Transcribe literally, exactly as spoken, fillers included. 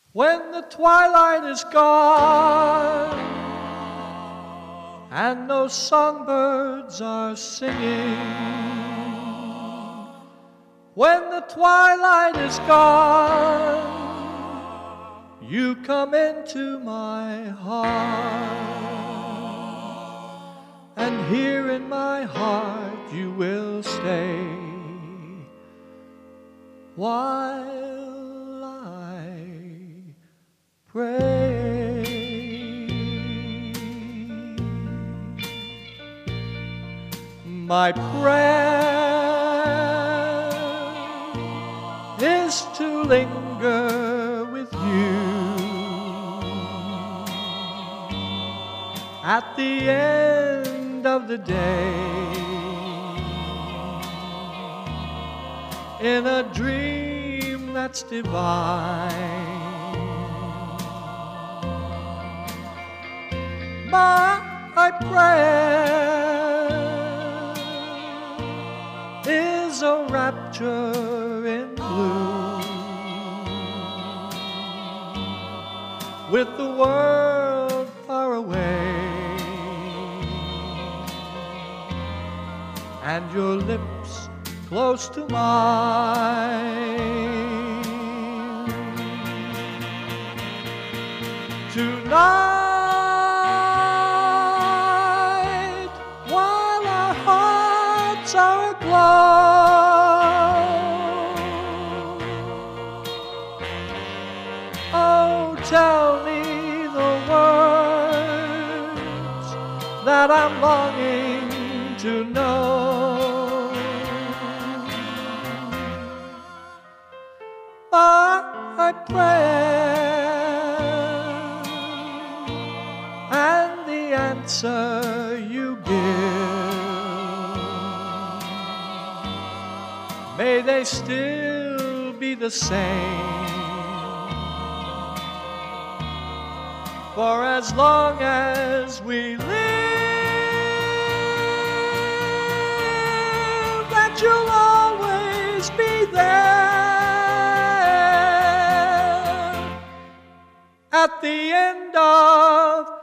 When the twilight is gone and no songbirds are singing, when the twilight is gone, you come into my heart, and here in my heart you will stay while I pray. My prayer is to linger with you at the end of the day, in a dream that's divine. My prayer is a rapture in blue, with the world far away and your lips close to mine. Tonight, while our hearts are aglow, oh, tell me the words that I'm longing to know. My prayer and the answer you give, may they still be the same, for as long as we live, that you'll always be there at the end of